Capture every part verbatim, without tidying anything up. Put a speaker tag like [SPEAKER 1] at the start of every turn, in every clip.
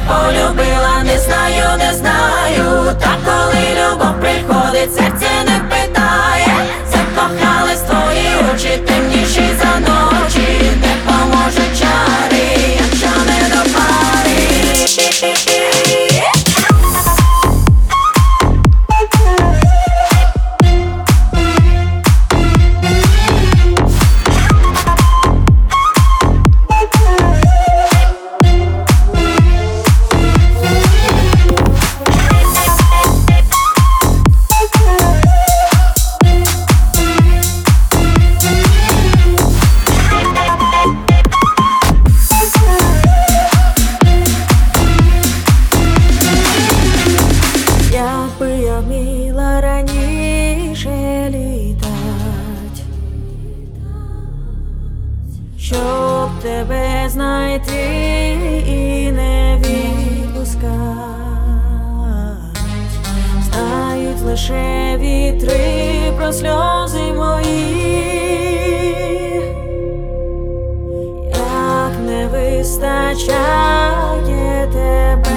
[SPEAKER 1] полюбила, не знаю, не знаю. Та коли любов приходить, серце не питає. Закохались твої очі, темніші за ночі. Не поможуть чари, якщо не до пари.
[SPEAKER 2] Якби я вміла раніше літать, щоб тебе знайти і не відпускать. Знають лише вітри про сльози мої, як не вистачає тебе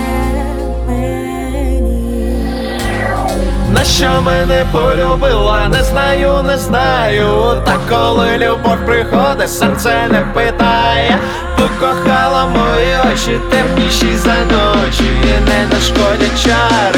[SPEAKER 2] мені.
[SPEAKER 3] На що мене полюбила, не знаю, не знаю. Та коли любов приходить, серце не питає. Покохала мої очі, темніші за ночі, не нашкодять чари.